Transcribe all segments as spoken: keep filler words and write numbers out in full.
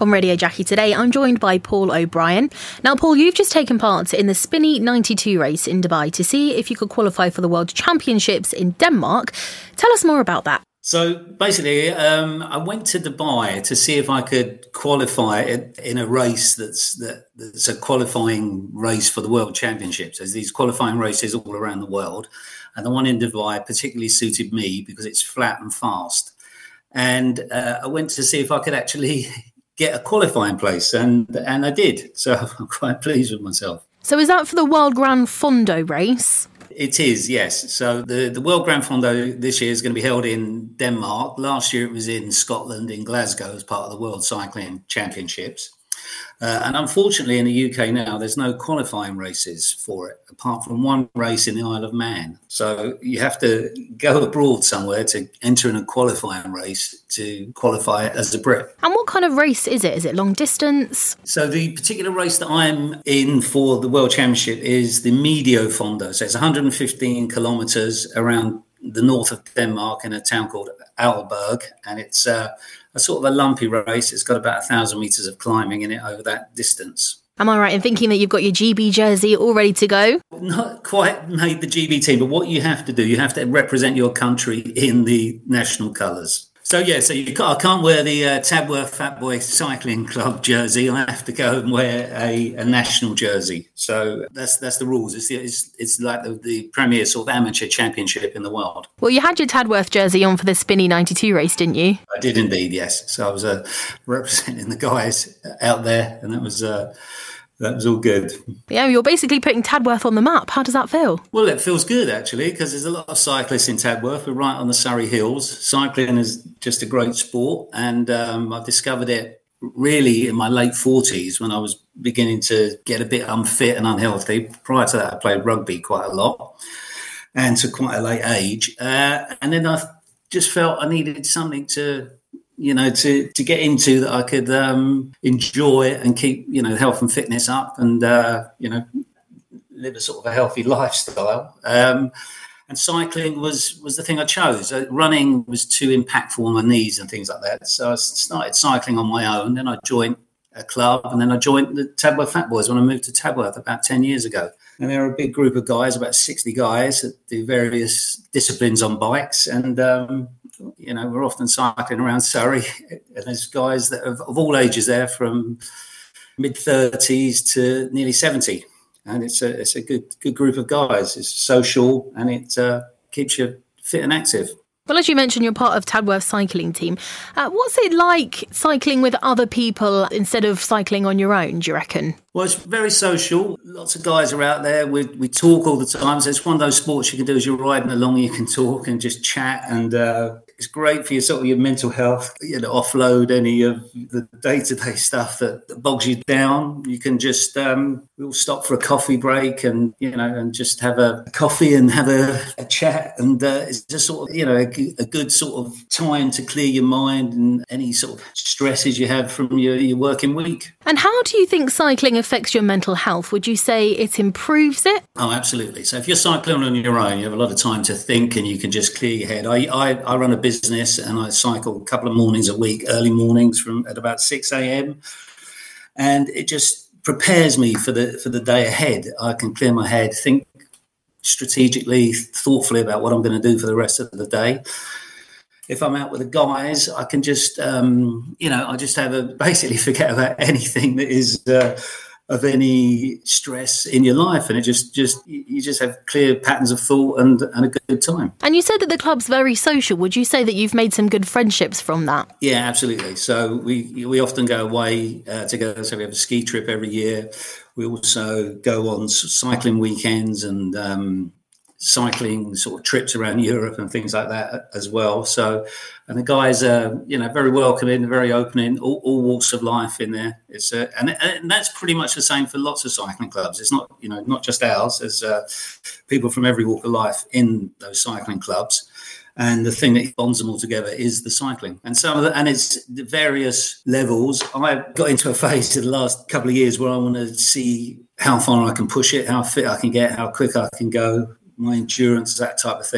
On Radio Jackie today, I'm joined by Paul O'Brien. Now, Paul, you've just taken part in the Spinny ninety-two race in Dubai to see if you could qualify for the World Championships in Denmark. Tell us more about that. So basically, um, I went to Dubai to see if I could qualify in a race that's that, that's a qualifying race for the World Championships. There's these qualifying races all around the world, and the one in Dubai particularly suited me because it's flat and fast. And uh, I went to see if I could actually get a qualifying place, and and I did. So I'm quite pleased with myself. So is that for the World Grand Fondo race? It is, yes. So the, the World Grand Fondo this year is going to be held in Denmark. Last year it was in Scotland, in Glasgow, as part of the World Cycling Championships. Uh, and unfortunately in the U K now, there's no qualifying races for it, apart from one race in the Isle of Man. So you have to go abroad somewhere to enter in a qualifying race to qualify as a Brit. And what kind of race is it? Is it long distance? So the particular race that I'm in for the World Championship is the Medio Fondo. So it's one hundred fifteen kilometres around the north of Denmark in a town called Aalborg, and it's uh, a sort of a lumpy race. It's got about a thousand metres of climbing in it over that distance. Am I right in thinking that you've got your G B jersey all ready to go? Not quite made the G B team, but what you have to do, you have to represent your country in the national colours. So, yeah, so you can't, I can't wear the uh, Tadworth Fatboy Cycling Club jersey. I have to go and wear a, a national jersey. So that's that's the rules. It's the, it's, it's like the, the premier sort of amateur championship in the world. Well, you had your Tadworth jersey on for the Spinny ninety-two race, didn't you? I did indeed, yes. So I was uh, representing the guys out there, and that was... Uh, That was all good. Yeah, you're basically putting Tadworth on the map. How does that feel? Well, it feels good, actually, because there's a lot of cyclists in Tadworth. We're right on the Surrey Hills. Cycling is just a great sport, and um, I discovered it really in my late forties when I was beginning to get a bit unfit and unhealthy. Prior to that, I played rugby quite a lot, and to quite a late age. Uh, and then I just felt I needed something to... you know, to, to get into that I could um, enjoy and keep, you know, health and fitness up and, uh, you know, live a sort of a healthy lifestyle. Um, and cycling was, was the thing I chose. Uh, running was too impactful on my knees and things like that. So I started cycling on my own. Then I joined a club, and then I joined the Tadworth Fat Boys when I moved to Tadworth about ten years ago. And they're a big group of guys, about sixty guys that do various disciplines on bikes. And, um, you know, we're often cycling around Surrey, and there's guys that have, of all ages there, from mid thirties to nearly seventy, and it's a it's a good good group of guys. It's social, and it uh, keeps you fit and active. Well, as you mentioned, you're part of Tadworth's cycling team. Uh, what's it like cycling with other people instead of cycling on your own, do you reckon? Well, it's very social. Lots of guys are out there. We we talk all the time. So it's one of those sports you can do as you're riding along. You can talk and just chat, and uh, it's great for your sort of your mental health. You know, offload any of the day-to-day stuff that, that bogs you down. You can just um, we'll stop for a coffee break, and you know, and just have a coffee and have a, a chat, and uh, it's just sort of you know a, a good sort of time to clear your mind and any sort of stresses you have from your, your working week. And how do you think cycling affects your mental health? Would you say it improves it? Oh, absolutely. So if you're cycling on your own, you have a lot of time to think and you can just clear your head. I, I, I run a business and I cycle a couple of mornings a week, early mornings from at about six a.m. And it just prepares me for the for the day ahead. I can clear my head, think strategically, thoughtfully about what I'm going to do for the rest of the day. If I'm out with the guys, I can just, um, you know, I just have a basically forget about anything that is uh, of any stress in your life, and it just, just you just have clear patterns of thought and, and a good time. And you said that the club's very social. Would you say that you've made some good friendships from that? Yeah, absolutely. So we we often go away uh, together. So we have a ski trip every year. We also go on cycling weekends and um, cycling sort of trips around Europe and things like that as well. So, and the guys are, you know, very welcoming, very opening, all, all walks of life in there. It's uh, and, and that's pretty much the same for lots of cycling clubs. It's not, you know, not just ours. There's uh, people from every walk of life in those cycling clubs. And the thing that bonds them all together is the cycling. And some of the, and it's the various levels. I got into a phase in the last couple of years where I want to see how far I can push it, how fit I can get, how quick I can go, my endurance, that type of thing.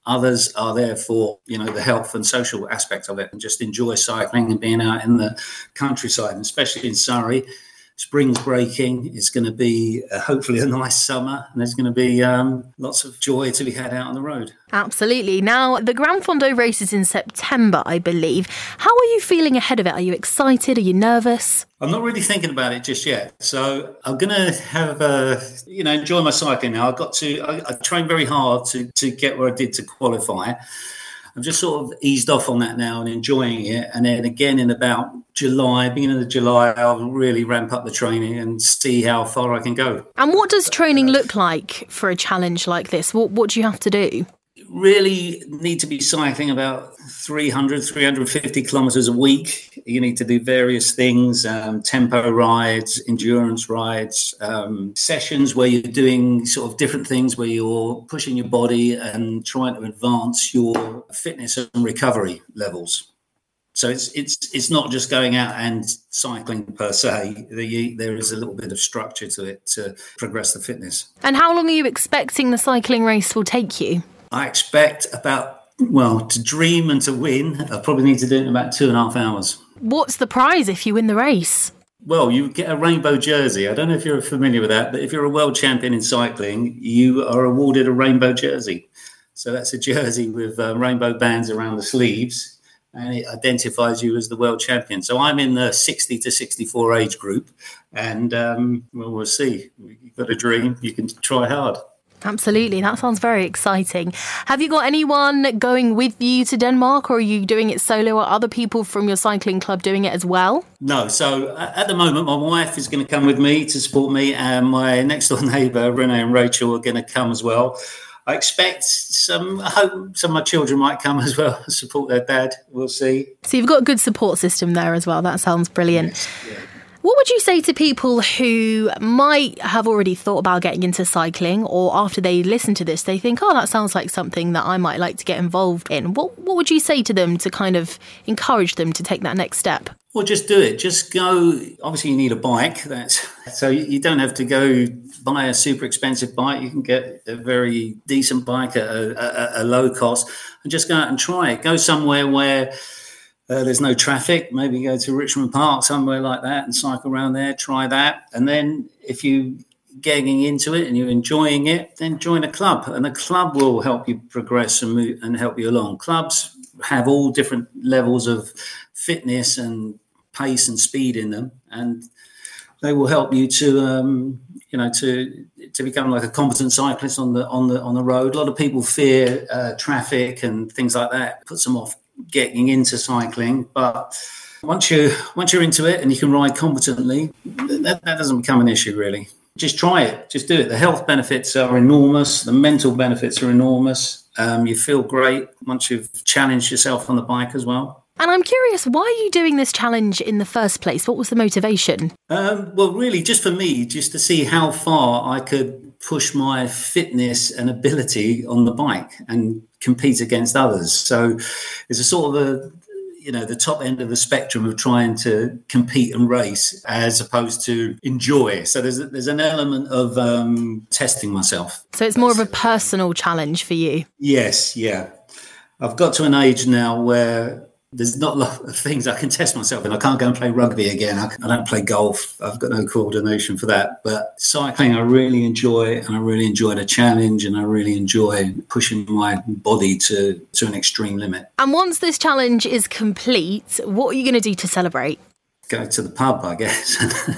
Others are there for, you know, the health and social aspect of it and just enjoy cycling and being out in the countryside, and especially in Surrey. Spring's breaking. It's going to be uh, hopefully a nice summer, and there's going to be um, lots of joy to be had out on the road. Absolutely. Now, the Gran Fondo race is in September, I believe. How are you feeling ahead of it? Are you excited? Are you nervous? I'm not really thinking about it just yet. So I'm going to have, uh, you know, enjoy my cycling now. I've got to, I, I trained very hard to, to get where I did to qualify. I've just sort of eased off on that now and enjoying it. And then again in about July, beginning of July, I'll really ramp up the training and see how far I can go. And what does training look like for a challenge like this? What, what do you have to do? Really need to be cycling about three hundred, three hundred fifty kilometres a week. You need to do various things, um, tempo rides, endurance rides, um, sessions where you're doing sort of different things where you're pushing your body and trying to advance your fitness and recovery levels. So it's it's it's not just going out and cycling per se. There is a little bit of structure to it to progress the fitness. And how long are you expecting the cycling race will take you? I expect about, well, to dream and to win, I probably need to do it in about two and a half hours. What's the prize if you win the race? Well, you get a rainbow jersey. I don't know if you're familiar with that, but if you're a world champion in cycling, you are awarded a rainbow jersey. So that's a jersey with uh, rainbow bands around the sleeves, and it identifies you as the world champion. So I'm in the sixty to sixty-four age group, and um, well, we'll see. You've got a dream. You can try hard. Absolutely. That sounds very exciting. Have you got anyone going with you to Denmark, or are you doing it solo, or other people from your cycling club doing it as well? No. So uh, at the moment, my wife is going to come with me to support me, and my next door neighbour, Renee and Rachel, are going to come as well. I expect some, I hope some of my children might come as well to support their dad. We'll see. So you've got a good support system there as well. That sounds brilliant. Yes, yeah. What would you say to people who might have already thought about getting into cycling, or after they listen to this, they think, oh, that sounds like something that I might like to get involved in? What What would you say to them to kind of encourage them to take that next step? Well, just do it. Just go. Obviously, you need a bike. That's so you don't have to go buy a super expensive bike. You can get a very decent bike at a, a, a low cost, and just go out and try it. Go somewhere where Uh, there's no traffic. Maybe go to Richmond Park, somewhere like that, and cycle around there. Try that. And then if you're getting into it and you're enjoying it, then join a club. And the club will help you progress and move and help you along. Clubs have all different levels of fitness and pace and speed in them. And they will help you to, um, you know, to to become like a competent cyclist on the on the on the road. A lot of people fear uh, traffic and things like that. It puts them off getting into cycling, but once you once you're into it and you can ride competently, that, that doesn't become an issue really. Just try it, just do it. The health benefits are enormous, the mental benefits are enormous. Um, you feel great once you've challenged yourself on the bike as well. And I'm curious, why are you doing this challenge in the first place? What was the motivation? Um, well, really, just for me, just to see how far I could push my fitness and ability on the bike and compete against others. So it's a sort of a, you know, the top end of the spectrum of trying to compete and race as opposed to enjoy. So there's a, there's an element of um, testing myself. So it's more of a personal challenge for you? Yes, yeah. I've got to an age now where there's not a lot of things I can test myself in. I can't go and play rugby again. I, I don't play golf. I've got no coordination for that. But cycling, I really enjoy, and I really enjoy the challenge, and I really enjoy pushing my body to, to an extreme limit. And once this challenge is complete, what are you going to do to celebrate? Go to the pub, I guess,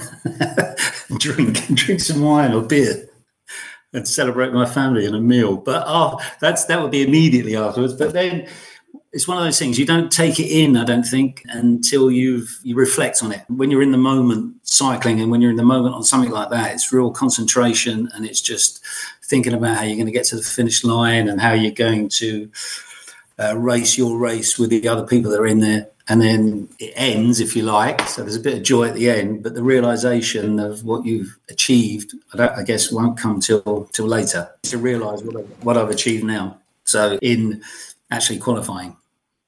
and drink, drink some wine or beer, and celebrate my family in a meal. But oh, that's that would be immediately afterwards. But then it's one of those things, you don't take it in, I don't think, until you've you reflect on it. When you're in the moment cycling and when you're in the moment on something like that, it's real concentration, and it's just thinking about how you're going to get to the finish line and how you're going to uh, race your race with the other people that are in there. And then it ends, if you like. So there's a bit of joy at the end, but the realisation of what you've achieved, I, don't, I guess, won't come till till later. To realise what, I, what I've achieved now. So in actually qualifying.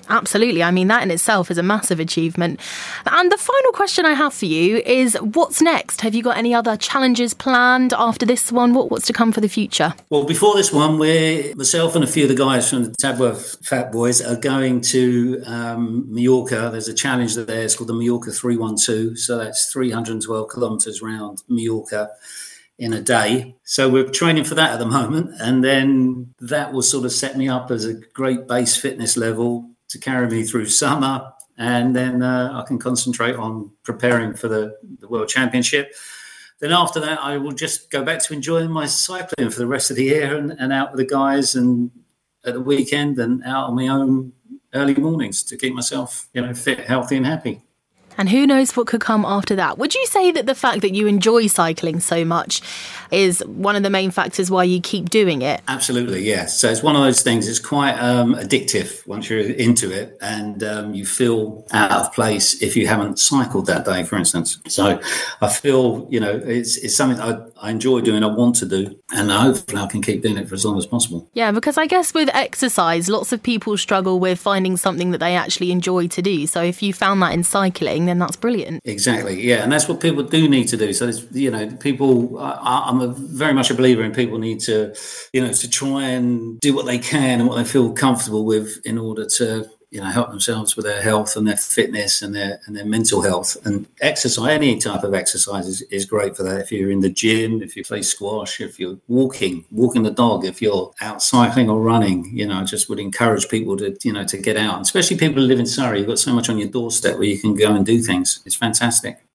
Absolutely. I mean, that in itself is a massive achievement. And the final question I have for you is, what's next? Have you got any other challenges planned after this one? What, what's to come for the future? Well, before this one, we're, myself and a few of the guys from the Tadworth Fat Boys are going to um, Mallorca. There's a challenge there. It's called the Mallorca three one two. So that's three hundred twelve kilometres around Mallorca in a day. So we're training for that at the moment. And then that will sort of set me up as a great base fitness level to carry me through summer, and then uh, I can concentrate on preparing for the, the World Championship. Then after that, I will just go back to enjoying my cycling for the rest of the year, and, and out with the guys and at the weekend and out on my own early mornings to keep myself, you know, fit, healthy and happy. And who knows what could come after that. Would you say that the fact that you enjoy cycling so much is one of the main factors why you keep doing it? Absolutely, yes. So it's one of those things, it's quite um, addictive once you're into it, and um, you feel out of place if you haven't cycled that day, for instance. So I feel, you know, it's, it's something I, I enjoy doing, I want to do, and hopefully I can keep doing it for as long as possible. Yeah, because I guess with exercise, lots of people struggle with finding something that they actually enjoy to do. So if you found that in cycling, then that's brilliant. Exactly, yeah, and that's what people do need to do. So, there's, you know, people, I, I'm a, very much a believer in people need to, you know, to try and do what they can and what they feel comfortable with in order to, you know, help themselves with their health and their fitness and their and their mental health. And exercise, any type of exercise is, is great for that. If you're in the gym, if you play squash, if you're walking, walking the dog, if you're out cycling or running, you know, I just would encourage people to, you know, to get out. And especially people who live in Surrey, you've got so much on your doorstep where you can go and do things. It's fantastic.